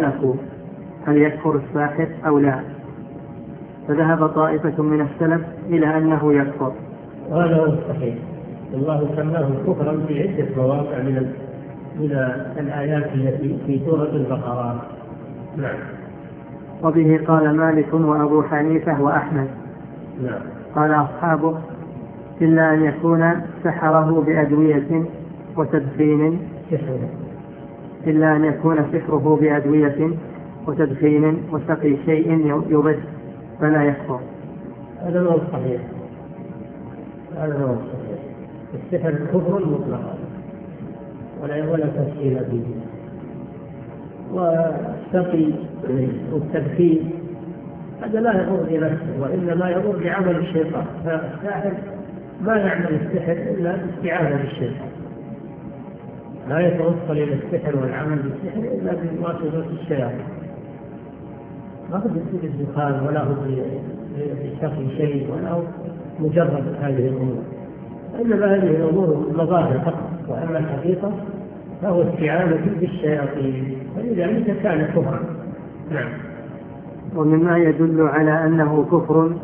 اختلفوا هل يكفر الساحر أو لا، فذهب طائفة من السلف إلى أنه يكفر. وهذا هو الصحيح، الله سماه كفرا في عدة مواقع من الآيات التي في سورة البقرة. نعم. وبه قال مالك وأبو حنيفة وأحمد. نعم. قال أصحابه إلا أن يكون سحره بأدوية وتدخين، إلا أن يكون سحره بأدوية وتدخين وسقي شيء يبث فلا يكفر. هذا هو الصحيح، هذا هو الصحيح. السحر كفر مطلقا ولا تفصيل فيه. والسقي والتدخين هذا لا يضر بنفسه وإنما يضر بعمل الشيطان، فالساحر ما يعمل السحر إلا باستعانة بالشيطان، لا يتوصل إلى السحر والعمل بالسحر إلا بواسطة الشياطين. ما هو بسبب الدخان ولا هو بشكل شيء ولا هو مجرد هذه الأمور، إنما هذه الأمور مظاهر فقط، وأما الحقيقة فهو استعانة بالشياطين، فلذلك كان كفرا. نعم. ومما يدل على أنه كفر